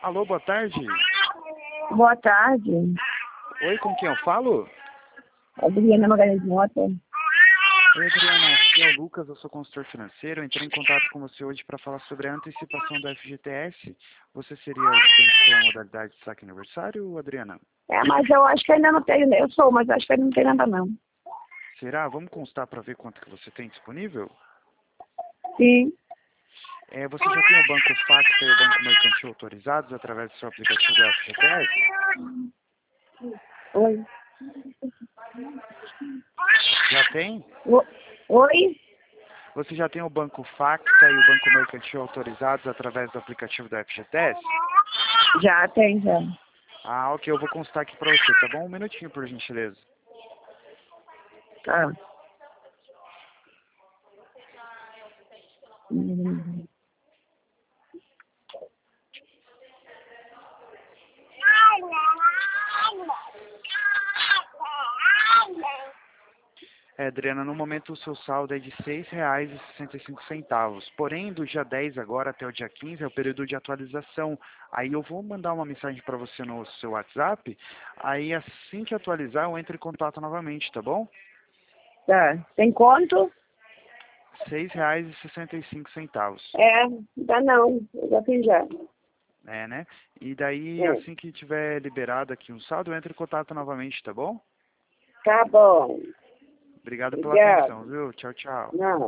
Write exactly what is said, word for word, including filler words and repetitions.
Alô, boa tarde. Boa tarde. Oi, com quem eu falo? Adriana Magalhães Mota. Oi, Adriana, aqui é o Lucas, eu sou consultor financeiro. Eu entrei em contato com você hoje para falar sobre a antecipação do F G T S. Você seria o cliente pela modalidade de saque aniversário, Adriana? É, mas eu acho que ainda não tenho, eu sou, mas acho que ainda não tem nada não. Será? Vamos constar para ver quanto que você tem disponível? Sim. É, você já tem o Banco Facta e o Banco Mercantil autorizados através do seu aplicativo do F G T S? Oi. Já tem? O- Oi? Você já tem o Banco Facta e o Banco Mercantil autorizados através do aplicativo do F G T S? Já tem, já. Ah, ok, eu vou constar aqui para você, tá bom? Um minutinho, por gentileza. Tá. Hum. É, Adriana, no momento o seu saldo é de seis reais e sessenta e cinco centavos. Porém, do dia dez agora até o dia quinze é o período de atualização. Aí eu vou mandar uma mensagem para você no seu WhatsApp. Aí assim que atualizar eu entro em contato novamente, tá bom? Tá. Tem quanto? seis reais e sessenta e cinco centavos. É, dá não. Eu já fiz já. É, né? E daí, É. assim que tiver liberado aqui um saldo, eu entro em contato novamente, tá bom? Tá bom. Obrigado pela Obrigado. atenção, viu? Tchau, tchau. Não.